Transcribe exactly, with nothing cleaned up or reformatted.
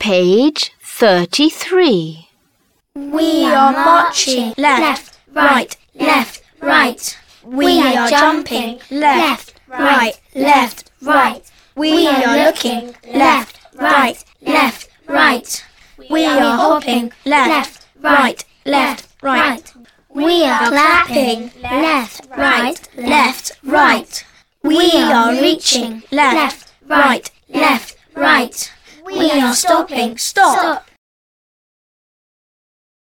Page thirty-three. We are marching left, right, left, right. We are jumping left, right, left, right. We are looking left, right, left, right. We are hopping left, right, left, right. We are clapping left, right, left, right. We are reaching left, right, left, right. We are stopping, stop.